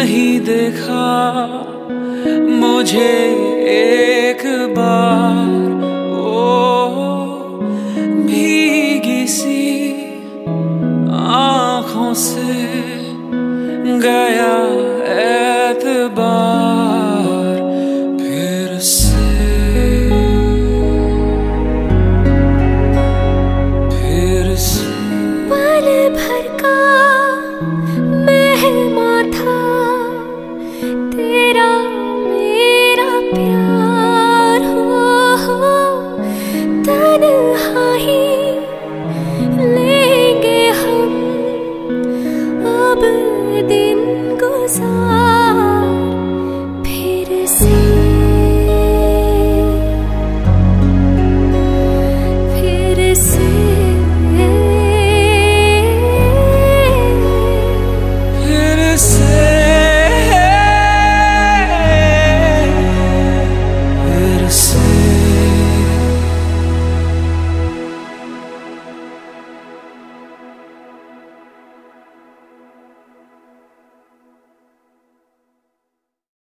नहीं देखा मुझे एक बार, ओ भीगी सी आँखों से गया एतबार फिर से। पल भर का मेहमां था तेरा मेरा प्यार, हो तन्हा ही लेंगे हम अब दिन गुजार।